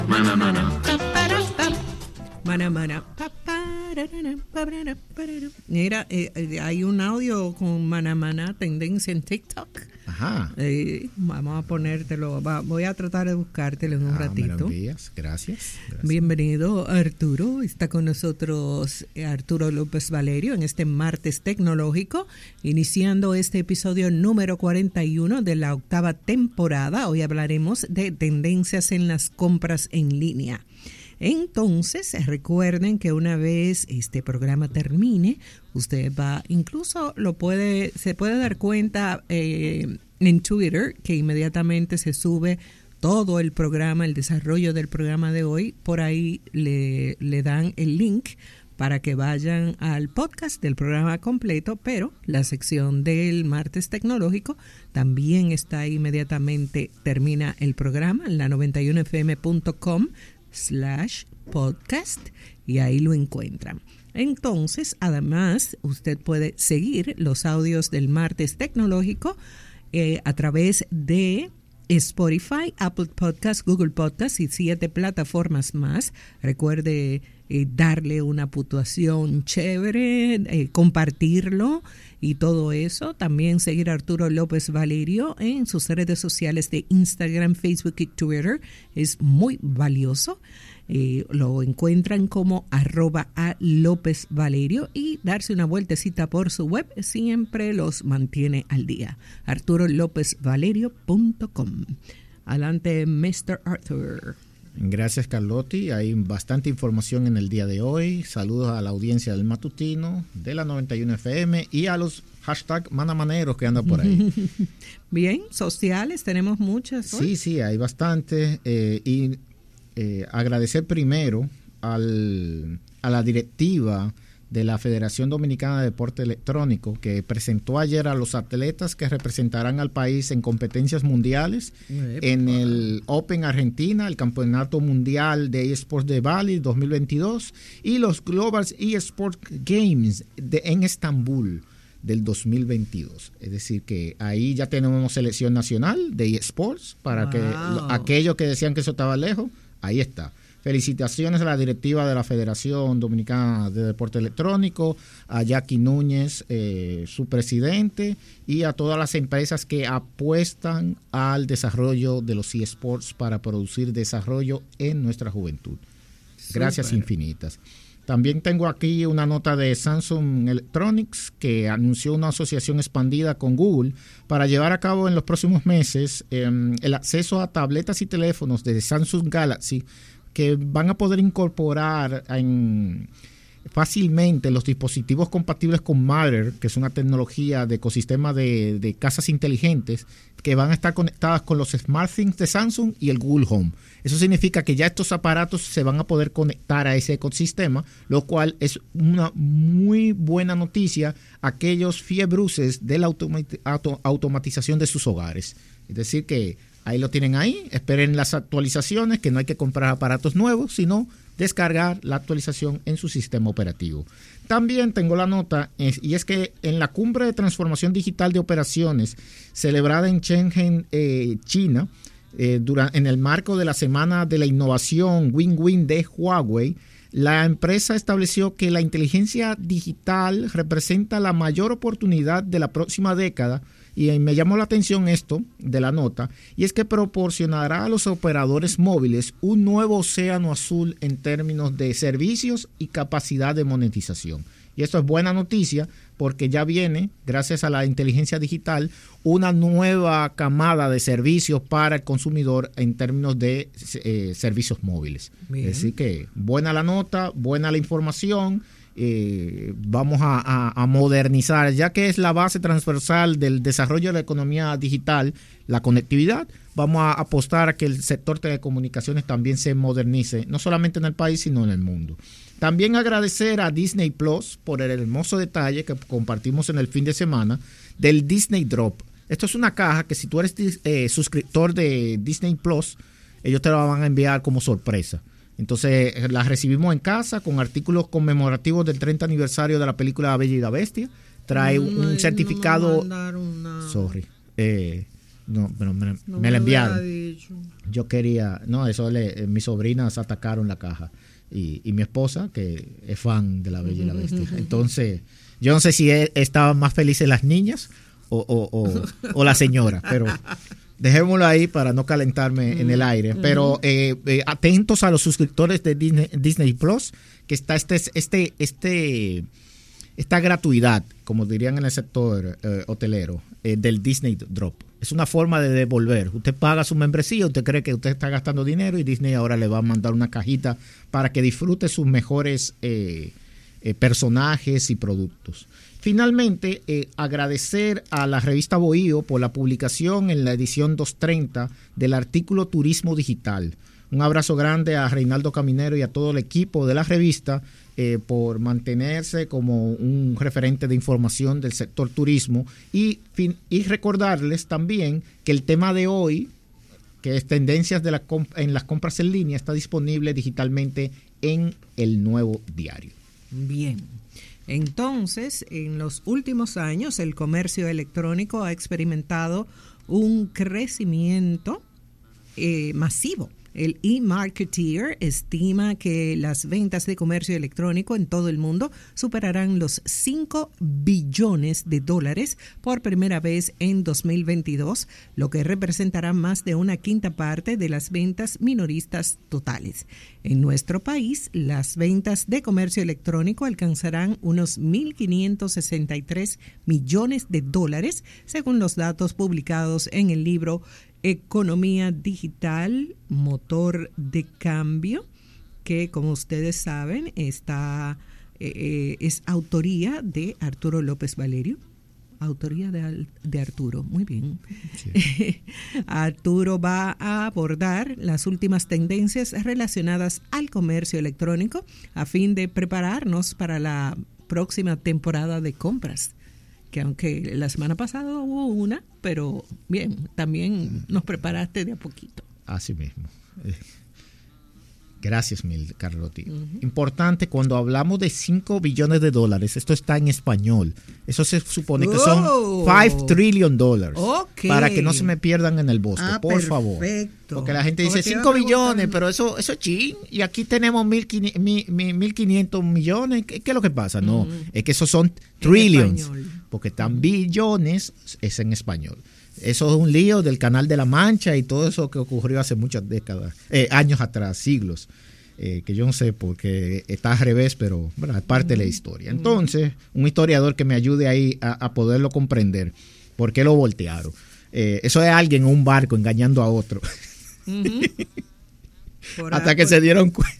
Mana, mana. Mana. Mira, hay un audio con mana tendencia en TikTok. Ajá. Vamos a ponértelo. Voy a tratar de buscártelo en un ratito. Me lo envías. Gracias. Bienvenido, Arturo. Está con nosotros Arturo López Valerio en este martes tecnológico, iniciando este episodio número 41 de la 8ª temporada. Hoy hablaremos de tendencias en las compras en línea. Entonces, recuerden que una vez este programa termine, usted va, incluso se puede dar cuenta en Twitter que inmediatamente se sube todo el programa, el desarrollo del programa de hoy. Por ahí le dan el link para que vayan al podcast del programa completo, pero la sección del martes tecnológico también está ahí inmediatamente, termina el programa en la 91fm.com/podcast y ahí lo encuentran. Entonces, además, usted puede seguir los audios del martes tecnológico a través de Spotify, Apple Podcasts, Google Podcasts y 7 plataformas más. Recuerde darle una puntuación chévere, compartirlo y todo eso. También seguir a Arturo López Valerio en sus redes sociales de Instagram, Facebook y Twitter. Es muy valioso. Lo encuentran como @a_López_Valerio y darse una vueltecita por su web siempre los mantiene al día. ArturoLópezValerio.com. Adelante, Mr. Arthur. Gracias, Carlotti. Hay bastante información en el día de hoy. Saludos a la audiencia del matutino, de la 91 FM y a los hashtag manamaneros que andan por ahí. Bien, sociales, tenemos muchas hoy. Sí, hay bastante. Agradecer primero a la directiva de la Federación Dominicana de Deporte Electrónico, que presentó ayer a los atletas que representarán al país en competencias mundiales, en el Open Argentina, el Campeonato Mundial de eSports de Bali 2022 y los Global eSports Games en Estambul del 2022. Es decir, que ahí ya tenemos selección nacional de eSports para que aquellos que decían que eso estaba lejos, ahí está. Felicitaciones a la directiva de la Federación Dominicana de Deporte Electrónico, a Jackie Núñez, su presidente, y a todas las empresas que apuestan al desarrollo de los eSports para producir desarrollo en nuestra juventud. Gracias Super. Infinitas. También tengo aquí una nota de Samsung Electronics, que anunció una asociación expandida con Google para llevar a cabo en los próximos meses el acceso a tabletas y teléfonos de Samsung Galaxy, que van a poder incorporar fácilmente los dispositivos compatibles con Matter, que es una tecnología de ecosistema de casas inteligentes, que van a estar conectadas con los SmartThings de Samsung y el Google Home. Eso significa que ya estos aparatos se van a poder conectar a ese ecosistema, lo cual es una muy buena noticia a aquellos fiebruces de la automatización de sus hogares. Es decir que ahí lo tienen ahí, esperen las actualizaciones, que no hay que comprar aparatos nuevos, sino descargar la actualización en su sistema operativo. También tengo la nota, y es que en la Cumbre de Transformación Digital de Operaciones, celebrada en Shenzhen, China, en el marco de la Semana de la Innovación Win-Win de Huawei, la empresa estableció que la inteligencia digital representa la mayor oportunidad de la próxima década. Y me llamó la atención esto de la nota, y es que proporcionará a los operadores móviles un nuevo océano azul en términos de servicios y capacidad de monetización. Y esto es buena noticia porque ya viene, gracias a la inteligencia digital, una nueva camada de servicios para el consumidor en términos de servicios móviles. Bien. Es decir que buena la nota, buena la información. Vamos a modernizar, ya que es la base transversal del desarrollo de la economía digital, la conectividad. Vamos a apostar a que el sector de telecomunicaciones también se modernice, no solamente en el país, sino en el mundo. También agradecer a Disney Plus por el hermoso detalle que compartimos en el fin de semana del Disney Drop. Esto es una caja que si tú eres suscriptor de Disney Plus, ellos te la van a enviar como sorpresa. Entonces las recibimos en casa con artículos conmemorativos del 30 aniversario de la película La Bella y la Bestia. Trae un certificado. No, pero No me la enviaron. hubiera dicho. Yo quería, no, mis sobrinas atacaron la caja y mi esposa, que es fan de La Bella y la Bestia. Entonces, yo no sé si estaban más felices las niñas o la señora, pero dejémoslo ahí para no calentarme en el aire. Pero atentos a los suscriptores de Disney Plus, que está esta gratuidad, como dirían en el sector hotelero, del Disney Drop. Es una forma de devolver. Usted paga su membresía, usted cree que usted está gastando dinero y Disney ahora le va a mandar una cajita para que disfrute sus mejores personajes y productos. Finalmente, agradecer a la revista Bohío por la publicación en la edición 230 del artículo Turismo Digital. Un abrazo grande a Reinaldo Caminero y a todo el equipo de la revista por mantenerse como un referente de información del sector turismo y recordarles también que el tema de hoy, que es tendencias en las compras en línea, está disponible digitalmente en el Nuevo Diario. Bien. Entonces, en los últimos años, el comercio electrónico ha experimentado un crecimiento masivo. El eMarketer estima que las ventas de comercio electrónico en todo el mundo superarán los 5 billones de dólares por primera vez en 2022, lo que representará más de una quinta parte de las ventas minoristas totales. En nuestro país, las ventas de comercio electrónico alcanzarán unos 1.563 millones de dólares, según los datos publicados en el libro Economía Digital, Motor de Cambio, que como ustedes saben es autoría de Arturo López Valerio. Autoría de Arturo, muy bien. Sí. Arturo va a abordar las últimas tendencias relacionadas al comercio electrónico a fin de prepararnos para la próxima temporada de compras, que aunque la semana pasada hubo una, pero bien, también nos preparaste de a poquito. Así mismo. Gracias, mil, Carlotti. Importante, cuando hablamos de 5 billones de dólares, esto está en español. Eso se supone que son $5 trillion. Okay. Para que no se me pierdan en el bosque, por favor. Porque la gente dice 5 billones, pero eso es chin. Y aquí tenemos 1.500 millones. ¿Qué es lo que pasa? No, es que esos son trillions. Porque están billones, es en español. Eso es un lío del Canal de la Mancha y todo eso que ocurrió hace muchas décadas, años atrás, siglos, que yo no sé porque está al revés, pero bueno, es parte de la historia. Entonces, un historiador que me ayude ahí a poderlo comprender, ¿por qué lo voltearon? Eso es alguien en un barco engañando a otro. Hasta que se dieron cuenta.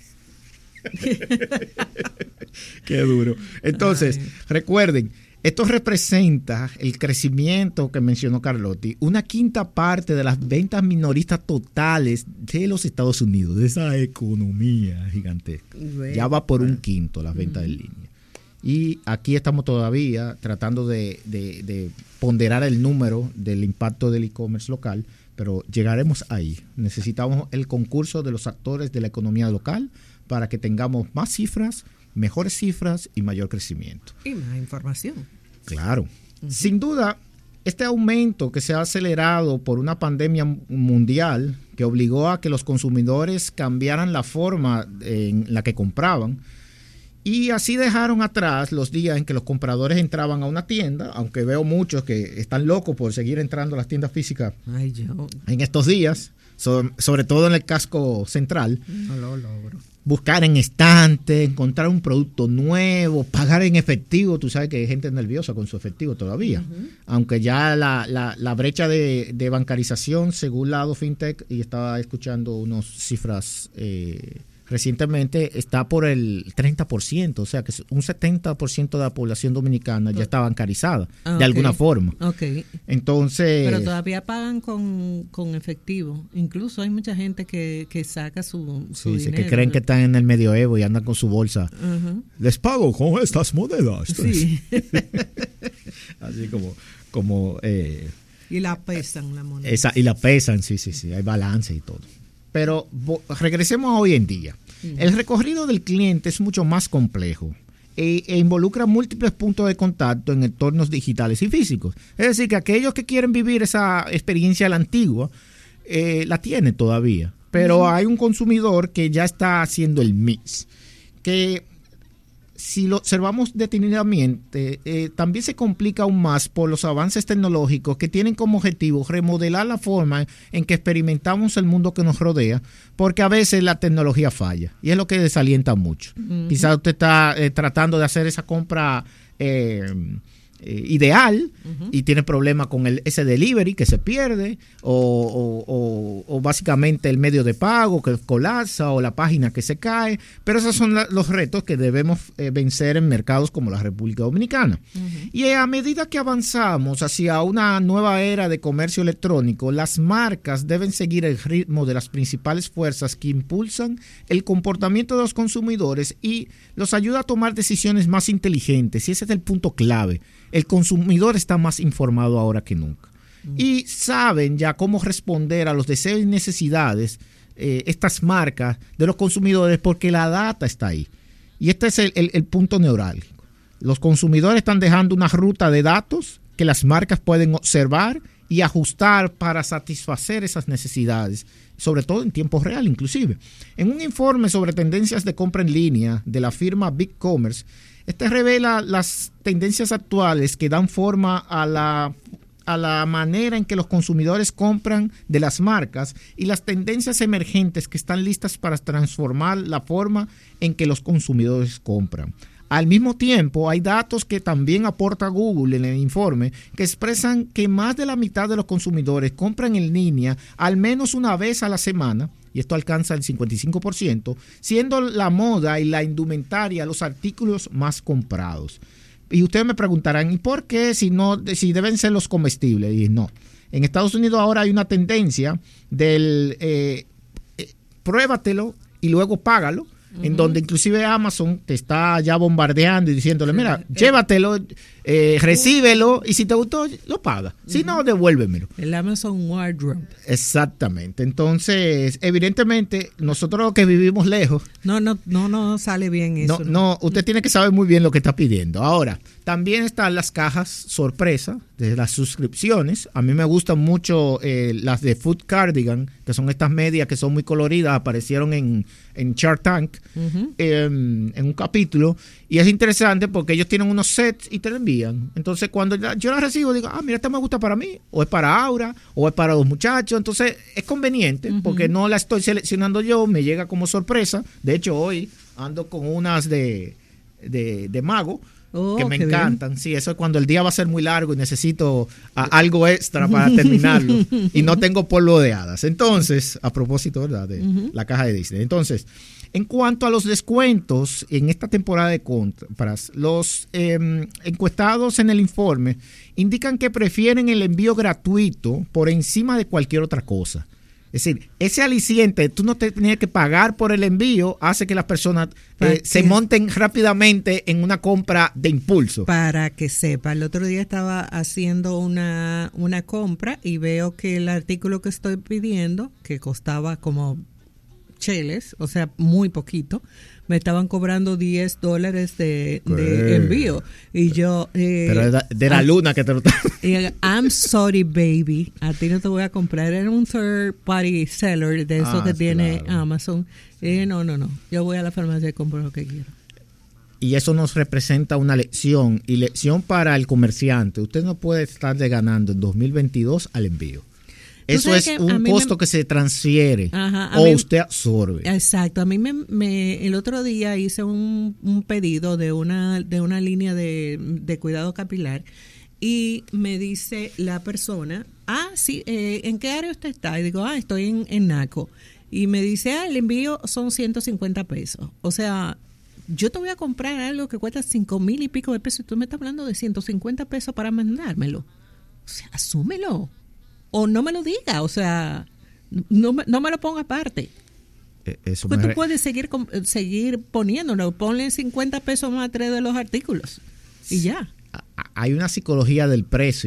Qué duro. Entonces, recuerden, esto representa el crecimiento que mencionó Carlotti, una quinta parte de las ventas minoristas totales de los Estados Unidos, de esa economía gigantesca. Ya va por un quinto las ventas en línea. Y aquí estamos todavía tratando de ponderar el número del impacto del e-commerce local, pero llegaremos ahí. Necesitamos el concurso de los actores de la economía local para que tengamos más cifras, mejores cifras y mayor crecimiento. Y más información. Claro. Sin duda, este aumento que se ha acelerado por una pandemia mundial que obligó a que los consumidores cambiaran la forma en la que compraban y así dejaron atrás los días en que los compradores entraban a una tienda, aunque veo muchos que están locos por seguir entrando a las tiendas físicas en estos días, sobre todo en el casco central. No lo logro. Buscar en estante, encontrar un producto nuevo, pagar en efectivo. Tú sabes que hay gente nerviosa con su efectivo todavía. Aunque ya la brecha de bancarización, según la FinTech, y estaba escuchando unas cifras recientemente, está por el 30%. O sea que un 70% de la población dominicana ya está bancarizada de alguna forma. Entonces, pero todavía pagan con efectivo. Incluso hay mucha gente que saca su dinero. Que creen que están en el medioevo y andan con su bolsa. Les pago con estas monedas. Sí. Así como y la pesan la moneda. Y la pesan, sí. Hay balance y todo. Pero regresemos a hoy en día. El recorrido del cliente es mucho más complejo. e involucra múltiples puntos de contacto en entornos digitales y físicos. Es decir, que aquellos que quieren vivir esa experiencia a la antigua, la tienen todavía. Pero hay un consumidor que ya está haciendo el mix, que si lo observamos detenidamente, también se complica aún más por los avances tecnológicos que tienen como objetivo remodelar la forma en que experimentamos el mundo que nos rodea, porque a veces la tecnología falla y es lo que desalienta mucho. Quizás usted está tratando de hacer esa compra ideal y tiene problemas con ese delivery que se pierde o básicamente el medio de pago que colapsa o la página que se cae, pero esos son los retos que debemos vencer en mercados como la República Dominicana. Y a medida que avanzamos hacia una nueva era de comercio electrónico, las marcas deben seguir el ritmo de las principales fuerzas que impulsan el comportamiento de los consumidores y los ayuda a tomar decisiones más inteligentes, y ese es el punto clave. El consumidor está más informado ahora que nunca. Y saben ya cómo responder a los deseos y necesidades estas marcas de los consumidores porque la data está ahí. Y este es el punto neurálgico. Los consumidores están dejando una ruta de datos que las marcas pueden observar y ajustar para satisfacer esas necesidades, sobre todo en tiempo real inclusive. En un informe sobre tendencias de compra en línea de la firma BigCommerce, este revela las tendencias actuales que dan forma a la manera en que los consumidores compran de las marcas y las tendencias emergentes que están listas para transformar la forma en que los consumidores compran. Al mismo tiempo, hay datos que también aporta Google en el informe que expresan que más de la mitad de los consumidores compran en línea al menos una vez a la semana, y esto alcanza el 55%, siendo la moda y la indumentaria los artículos más comprados. Y ustedes me preguntarán, ¿y por qué si deben ser los comestibles? Y no. En Estados Unidos ahora hay una tendencia del pruébatelo y luego págalo, en donde inclusive Amazon te está ya bombardeando y diciéndole, mira, llévatelo, recíbelo y si te gustó, lo paga. Si no, devuélvemelo. El Amazon Wardrobe. Exactamente. Entonces, evidentemente, nosotros que vivimos lejos... No sale bien eso. No, usted tiene que saber muy bien lo que está pidiendo. Ahora, también están las cajas sorpresa de las suscripciones. A mí me gustan mucho las de Food Cardigan, que son estas medias que son muy coloridas, aparecieron en Shark Tank en un capítulo, y es interesante porque ellos tienen unos sets y te lo envían. Entonces cuando yo la recibo digo, mira, esta me gusta para mí, o es para Aura, o es para los muchachos. Entonces es conveniente porque no la estoy seleccionando yo, me llega como sorpresa. De hecho hoy ando con unas de mago que me encantan. Bien. Sí, eso es cuando el día va a ser muy largo y necesito algo extra para terminarlo y no tengo polvo de hadas. Entonces, a propósito, ¿verdad?, de la caja de Disney. Entonces, en cuanto a los descuentos en esta temporada de compras, los encuestados en el informe indican que prefieren el envío gratuito por encima de cualquier otra cosa. Es decir, ese aliciente, tú no te tenías que pagar por el envío, hace que las personas se monten rápidamente en una compra de impulso. Para que sepa, el otro día estaba haciendo una compra y veo que el artículo que estoy pidiendo, que costaba como cheles, o sea, muy poquito, me estaban cobrando $10 de envío. Y yo... pero de la luna que te lo... I'm sorry, baby. A ti no te voy a comprar. Era un third party seller de eso que tiene Amazon. No. Yo voy a la farmacia y compro lo que quiero. Y eso nos representa una lección. Y lección para el comerciante. Usted no puede estar ganando en 2022 al envío. Eso es un costo que se transfiere o usted absorbe. Exacto. A mí el otro día hice un pedido de una línea de cuidado capilar y me dice la persona, sí, ¿en qué área usted está? Y digo, estoy en Naco. Y me dice, el envío son 150 pesos. O sea, yo te voy a comprar algo que cuesta 5,000 y pico de pesos y tú me estás hablando de 150 pesos para mandármelo. O sea, asúmelo. O no me lo diga, o sea, no me lo ponga aparte. Porque tú puedes seguir poniéndolo. Ponle 50 pesos más a 3 de los artículos y ya. Hay una psicología del precio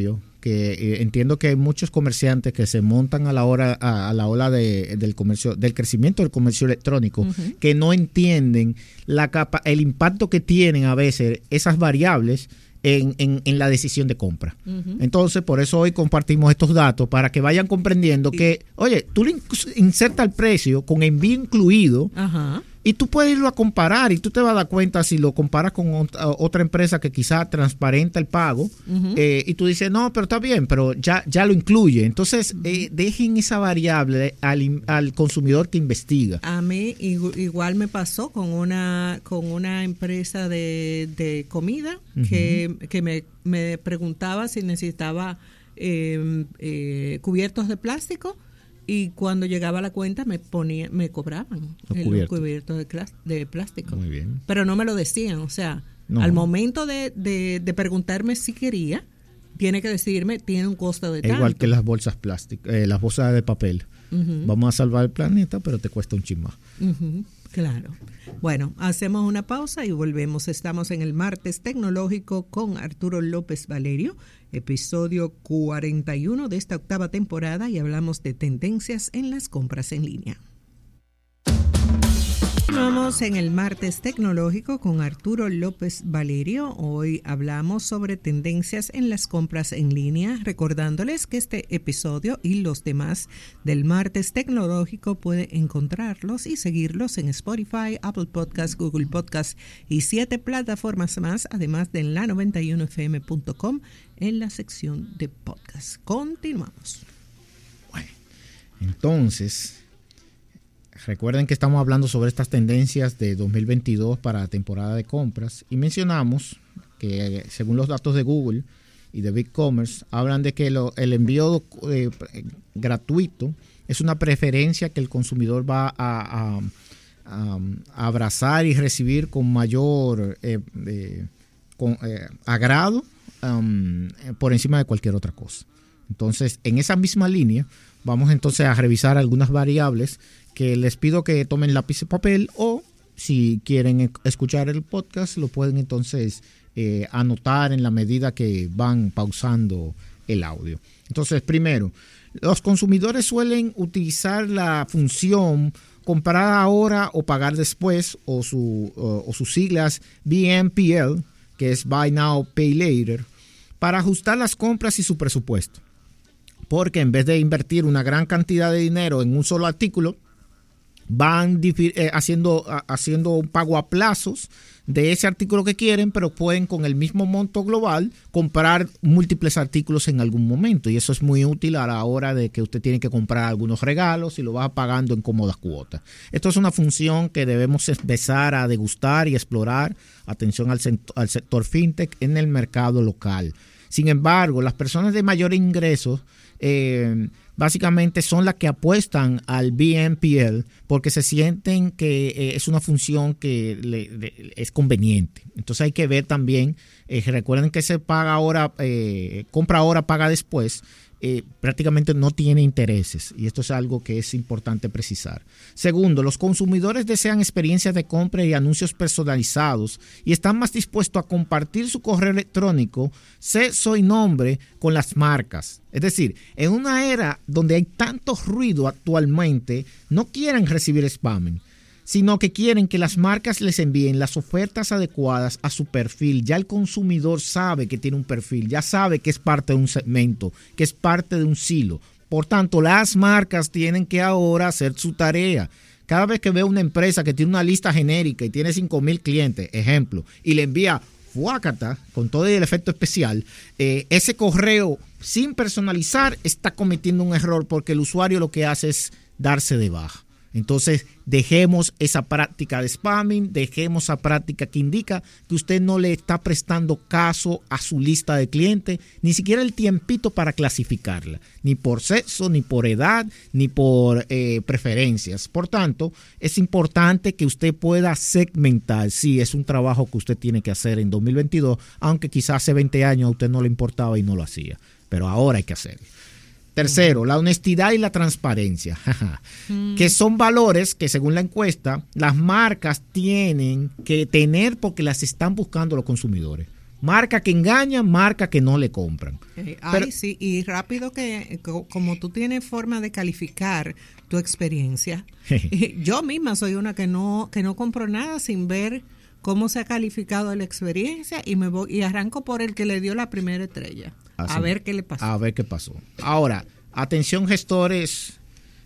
que entiendo que hay muchos comerciantes que se montan a la ola del comercio, del crecimiento del comercio electrónico, que no entienden el impacto que tienen a veces esas variables en la decisión de compra. Entonces, por eso hoy compartimos estos datos para que vayan comprendiendo que, oye, tú le insertas el precio con envío incluido. Y tú puedes irlo a comparar y tú te vas a dar cuenta si lo comparas con otra empresa que quizás transparenta el pago y tú dices, no, pero está bien, pero ya lo incluye. Entonces, dejen esa variable al consumidor que investiga. A mí igual me pasó con una empresa de comida que me preguntaba si necesitaba cubiertos de plástico. Y cuando llegaba la cuenta me cobraban los cubiertos de plástico. Muy bien. Pero no me lo decían, o sea, al momento de preguntarme si quería, tiene que decirme, tiene un costo de tanto. Igual que las bolsas plásticas, las bolsas de papel. Vamos a salvar el planeta, pero te cuesta un chin más. Claro. Bueno, hacemos una pausa y volvemos. Estamos en el Martes Tecnológico con Arturo López Valerio, episodio 41 de esta 8ª temporada, y hablamos de tendencias en las compras en línea. Vamos en el Martes Tecnológico con Arturo López Valerio. Hoy hablamos sobre tendencias en las compras en línea, recordándoles que este episodio y los demás del Martes Tecnológico pueden encontrarlos y seguirlos en Spotify, Apple Podcasts, Google Podcasts y 7 plataformas más, además de en la91fm.com en la sección de podcast. Continuamos. Bueno, entonces, recuerden que estamos hablando sobre estas tendencias de 2022 para la temporada de compras y mencionamos que según los datos de Google y de BigCommerce hablan de que el envío gratuito es una preferencia que el consumidor va a abrazar y recibir con mayor agrado por encima de cualquier otra cosa. Entonces, en esa misma línea, vamos entonces a revisar algunas variables que les pido que tomen lápiz y papel, o si quieren escuchar el podcast, lo pueden entonces anotar en la medida que van pausando el audio. Entonces, primero, los consumidores suelen utilizar la función comprar ahora o pagar después, o sus siglas BNPL, que es Buy Now, Pay Later, para ajustar las compras y su presupuesto. Porque en vez de invertir una gran cantidad de dinero en un solo artículo, van haciendo un pago a plazos de ese artículo que quieren, pero pueden con el mismo monto global comprar múltiples artículos en algún momento, y eso es muy útil a la hora de que usted tiene que comprar algunos regalos y lo va pagando en cómodas cuotas. Esto es una función que debemos empezar a degustar y explorar. Atención al sector fintech en el mercado local. Sin embargo, las personas de mayor ingresos básicamente son las que apuestan al BNPL porque se sienten que es una función que es conveniente. Entonces hay que ver también, recuerden que se paga ahora, compra ahora, paga después, prácticamente no tiene intereses, y esto es algo que es importante precisar. Segundo, los consumidores desean experiencias de compra y anuncios personalizados y están más dispuestos a compartir su correo electrónico, sexo y nombre con las marcas. Es decir, en una era donde hay tanto ruido actualmente, no quieren recibir spamming, sino que quieren que las marcas les envíen las ofertas adecuadas a su perfil. Ya el consumidor sabe que tiene un perfil, ya sabe que es parte de un segmento, que es parte de un silo. Por tanto, las marcas tienen que ahora hacer su tarea. Cada vez que veo una empresa que tiene una lista genérica y tiene 5,000 clientes, ejemplo, y le envía fuácata con todo el efecto especial, ese correo sin personalizar está cometiendo un error, porque el usuario lo que hace es darse de baja. Entonces, dejemos esa práctica de spamming, dejemos esa práctica que indica que usted no le está prestando caso a su lista de clientes, ni siquiera el tiempito para clasificarla, ni por sexo, ni por edad, ni por preferencias. Por tanto, es importante que usted pueda segmentar. Sí, es un trabajo que usted tiene que hacer en 2022, aunque quizás hace 20 años a usted no le importaba y no lo hacía, pero ahora hay que hacerlo. Tercero, la honestidad y la transparencia, que son valores que, según la encuesta, las marcas tienen que tener porque las están buscando los consumidores. Marca que engañan, marca que no le compran. Pero, sí, y rápido que como tú tienes forma de calificar tu experiencia, yo misma soy una que no compro nada sin ver cómo se ha calificado la experiencia y me voy y arranco por el que le dio la primera estrella. A ver qué le pasó. A ver qué pasó. Ahora, atención gestores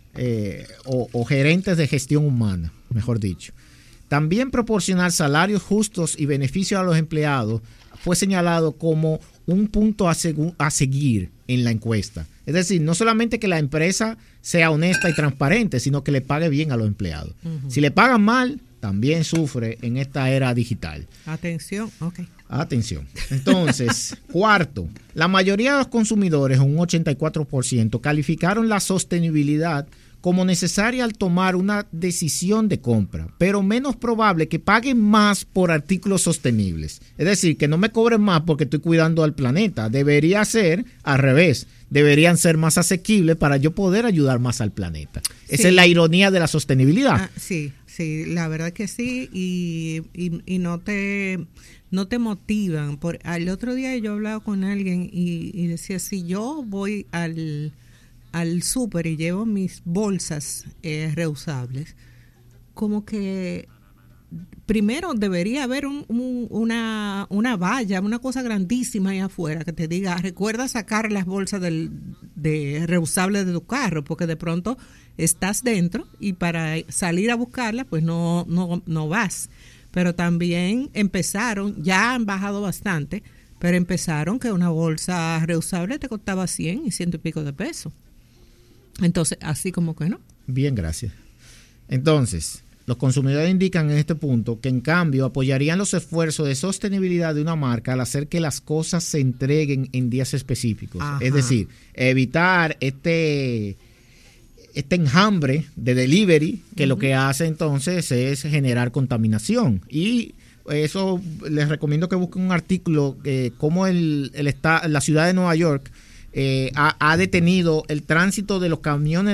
o gerentes de gestión humana, mejor dicho. También proporcionar salarios justos y beneficios a los empleados fue señalado como un punto a seguir en la encuesta. Es decir, no solamente que la empresa sea honesta y transparente, sino que le pague bien a los empleados. Uh-huh. Si le pagan mal, también sufre en esta era digital. Atención, ok. Atención. Entonces, cuarto, la mayoría de los consumidores, un 84%, calificaron la sostenibilidad como necesaria al tomar una decisión de compra, pero menos probable que paguen más por artículos sostenibles. Es decir, que no me cobren más porque estoy cuidando al planeta. Debería ser al revés. Deberían ser más asequibles para yo poder ayudar más al planeta. Sí. Esa es la ironía de la sostenibilidad. Sí, la verdad que sí. Y no te motivan. El otro día yo hablaba con alguien y decía, si yo voy al súper y llevo mis bolsas reusables, como que primero debería haber una valla, una cosa grandísima ahí afuera que te diga, recuerda sacar las bolsas de reusables de tu carro, porque de pronto estás dentro y para salir a buscarla pues no vas. Pero también ya han bajado bastante, pero empezaron que una bolsa reusable te costaba 100 y 100 y pico de pesos. Entonces, así como que no. Bien, gracias. Entonces, los consumidores indican en este punto que en cambio apoyarían los esfuerzos de sostenibilidad de una marca al hacer que las cosas se entreguen en días específicos. Ajá. Es decir, evitar este enjambre de delivery que lo que hace entonces es generar contaminación. Y eso les recomiendo que busquen un artículo cómo la ciudad de Nueva York ha detenido el tránsito de los camiones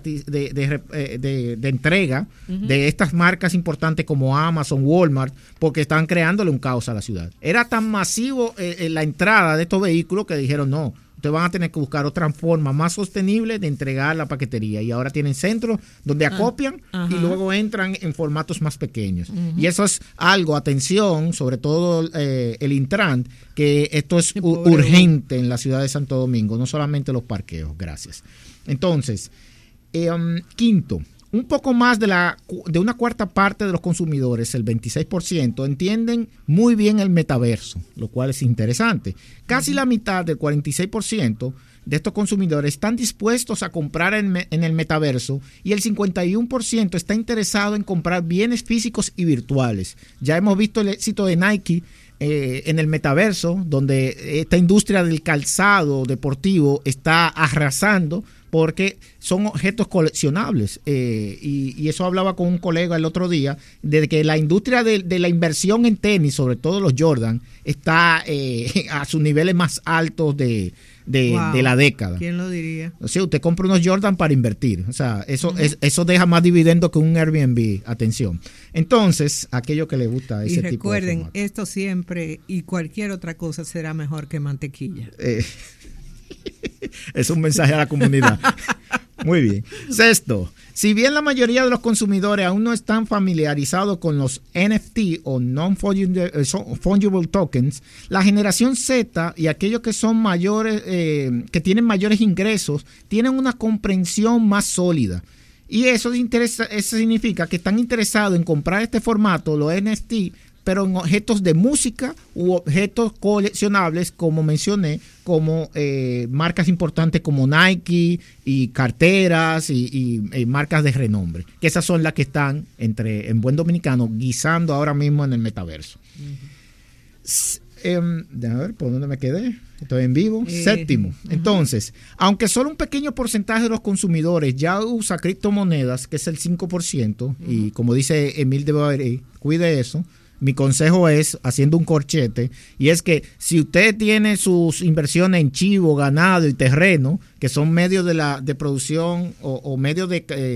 de entrega de estas marcas importantes como Amazon, Walmart, porque están creándole un caos a la ciudad. Era tan masivo la entrada de estos vehículos que dijeron no, ustedes van a tener que buscar otra forma más sostenible de entregar la paquetería, y ahora tienen centros donde acopian y luego entran en formatos más pequeños. Y eso es algo, atención, sobre todo el Intran, que esto es urgente en la ciudad de Santo Domingo, no solamente los parqueos. Gracias. Entonces, quinto, un poco más de una cuarta parte de los consumidores, el 26%, entienden muy bien el metaverso, lo cual es interesante. Casi la mitad del 46% de estos consumidores están dispuestos a comprar en el metaverso, y el 51% está interesado en comprar bienes físicos y virtuales. Ya hemos visto el éxito de Nike en el metaverso, donde esta industria del calzado deportivo está arrasando porque son objetos coleccionables. Y eso hablaba con un colega el otro día, de que la industria de la inversión en tenis, sobre todo los Jordan, está a sus niveles más altos de la década. ¿Quién lo diría? O sea, usted compra unos Jordan para invertir. O sea, eso deja más dividendo que un Airbnb. Atención. Entonces, aquello que le gusta ese tipo de formato. Y recuerden, esto siempre y cualquier otra cosa será mejor que mantequilla. Es un mensaje a la comunidad. Muy bien. Sexto, si bien la mayoría de los consumidores aún no están familiarizados con los NFT o non-fungible tokens, la generación Z y aquellos que son mayores, que tienen mayores ingresos, tienen una comprensión más sólida. Y eso significa que están interesados en comprar este formato, los NFT, pero en objetos de música u objetos coleccionables, como mencioné, como marcas importantes como Nike y carteras y marcas de renombre, que esas son las que están, en buen dominicano, guisando ahora mismo en el metaverso. Déjame ver por dónde me quedé. Estoy en vivo. Séptimo. Entonces, aunque solo un pequeño porcentaje de los consumidores ya usa criptomonedas, que es el 5%, y como dice Emil de Bavaria, cuide eso. Mi consejo es, haciendo un corchete, y es que si usted tiene sus inversiones en chivo, ganado y terreno, que son medios de producción o medios de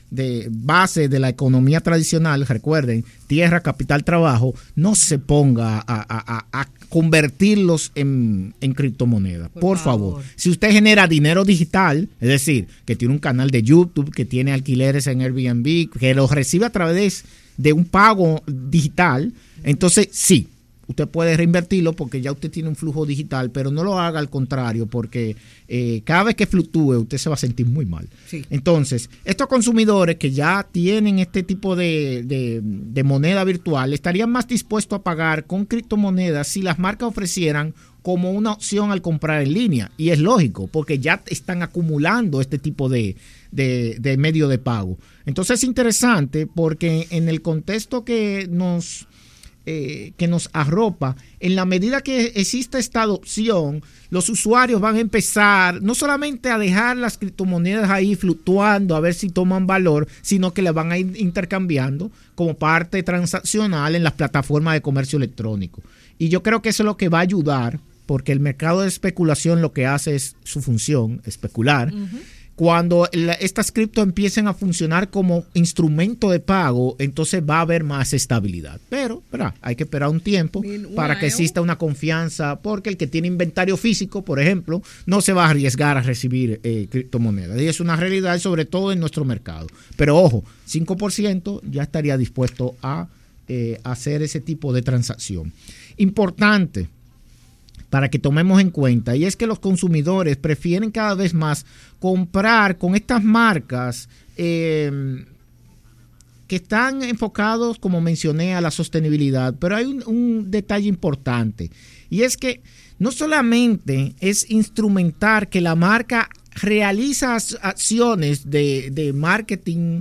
base de la economía tradicional, recuerden, tierra, capital, trabajo, no se ponga a convertirlos en criptomonedas. Por favor. Si usted genera dinero digital, es decir, que tiene un canal de YouTube, que tiene alquileres en Airbnb, que los recibe a través de un pago digital, entonces sí, usted puede reinvertirlo porque ya usted tiene un flujo digital, pero no lo haga al contrario, porque cada vez que fluctúe usted se va a sentir muy mal. Sí. Entonces, estos consumidores que ya tienen este tipo de moneda virtual estarían más dispuestos a pagar con criptomonedas si las marcas ofrecieran como una opción al comprar en línea. Y es lógico, porque ya están acumulando este tipo de medio de pago. Entonces es interesante porque en el contexto que nos arropa, en la medida que exista esta adopción, los usuarios van a empezar no solamente a dejar las criptomonedas ahí fluctuando a ver si toman valor, sino que las van a ir intercambiando como parte transaccional en las plataformas de comercio electrónico. Y yo creo que eso es lo que va a ayudar, porque el mercado de especulación lo que hace es su función, especular. Uh-huh. Cuando estas cripto empiecen a funcionar como instrumento de pago, entonces va a haber más estabilidad. Pero hay que esperar un tiempo para que exista una confianza, porque el que tiene inventario físico, por ejemplo, no se va a arriesgar a recibir criptomonedas. Y es una realidad, sobre todo en nuestro mercado. Pero ojo, 5% ya estaría dispuesto a hacer ese tipo de transacción. Importante para que tomemos en cuenta, y es que los consumidores prefieren cada vez más comprar con estas marcas que están enfocados, como mencioné, a la sostenibilidad, pero hay un detalle importante, y es que no solamente es instrumentar que la marca realiza acciones de marketing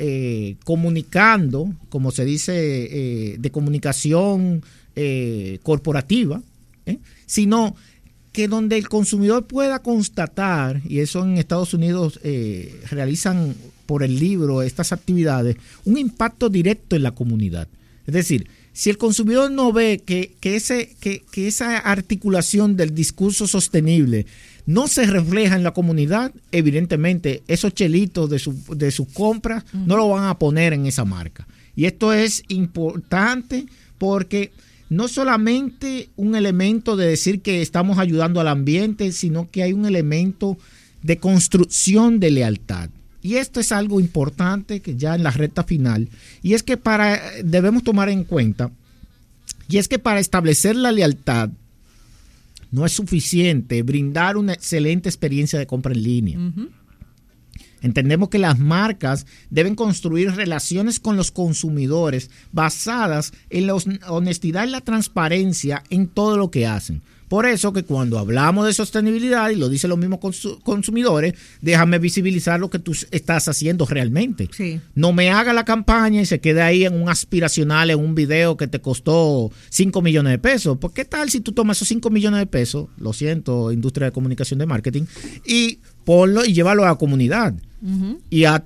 comunicando, como se dice, de comunicación corporativa, sino que donde el consumidor pueda constatar, y eso en Estados Unidos realizan por el libro estas actividades, un impacto directo en la comunidad. Es decir, si el consumidor no ve que esa articulación del discurso sostenible no se refleja en la comunidad, evidentemente esos chelitos de sus compras no lo van a poner en esa marca. Y esto es importante porque no solamente un elemento de decir que estamos ayudando al ambiente, sino que hay un elemento de construcción de lealtad. Y esto es algo importante que ya en la recta final, y es que debemos tomar en cuenta, y es que para establecer la lealtad no es suficiente brindar una excelente experiencia de compra en línea. Uh-huh. Entendemos que las marcas deben construir relaciones con los consumidores basadas en la honestidad y la transparencia en todo lo que hacen. Por eso que cuando hablamos de sostenibilidad, y lo dicen los mismos consumidores, déjame visibilizar lo que tú estás haciendo realmente. Sí. No me haga la campaña y se quede ahí en un aspiracional, en un video que te costó 5 millones de pesos. ¿Por qué tal si tú tomas esos 5 millones de pesos, lo siento, industria de comunicación de marketing, y ponlo y llévalo a la comunidad? Uh-huh.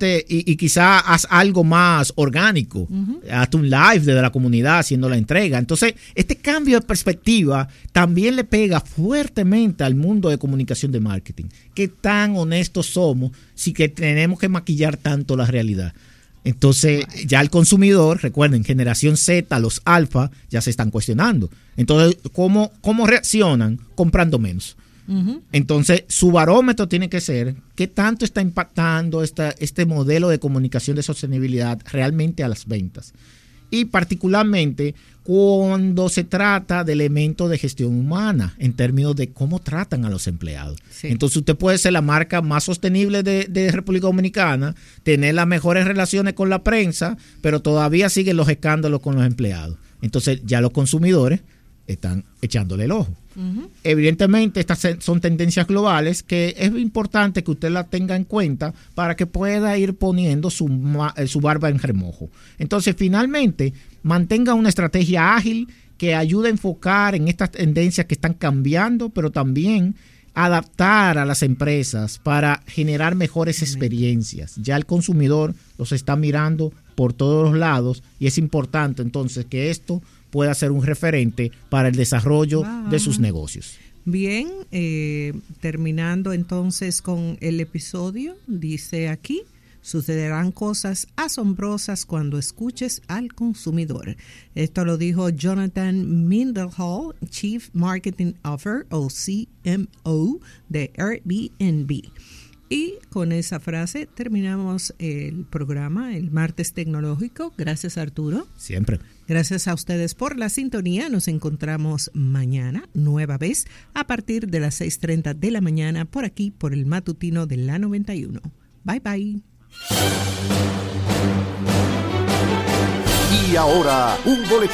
Y quizá haz algo más orgánico, uh-huh. Hazte un live desde la comunidad haciendo la entrega. Entonces, este cambio de perspectiva también le pega fuertemente al mundo de comunicación de marketing. ¿Qué tan honestos somos si que tenemos que maquillar tanto la realidad? Entonces, ya el consumidor, recuerden, generación Z, los alfa, ya se están cuestionando. Entonces, ¿cómo reaccionan? Comprando menos. Uh-huh. Entonces, su barómetro tiene que ser qué tanto está impactando este modelo de comunicación de sostenibilidad realmente a las ventas. Y particularmente cuando se trata de elementos de gestión humana, en términos de cómo tratan a los empleados. Sí. Entonces, usted puede ser la marca más sostenible de República Dominicana, tener las mejores relaciones con la prensa, pero todavía siguen los escándalos con los empleados. Entonces, ya los consumidores están echándole el ojo. Uh-huh. Evidentemente, estas son tendencias globales que es importante que usted las tenga en cuenta para que pueda ir poniendo su barba en remojo. Entonces, finalmente, mantenga una estrategia ágil que ayude a enfocar en estas tendencias que están cambiando, pero también adaptar a las empresas para generar mejores experiencias. Ya el consumidor los está mirando por todos los lados y es importante entonces que esto pueda ser un referente para el desarrollo de sus negocios. Bien, terminando entonces con el episodio, dice aquí, Sucederán cosas asombrosas cuando escuches al consumidor. Esto lo dijo Jonathan Mindelhall, Chief Marketing Officer o CMO de Airbnb. Y con esa frase terminamos el programa, el Martes Tecnológico. Gracias, Arturo. Siempre. Gracias a ustedes por la sintonía. Nos encontramos mañana, nueva vez, a partir de las 6:30 de la mañana, por aquí, por el matutino de la 91. Bye, bye. Y ahora, un boletín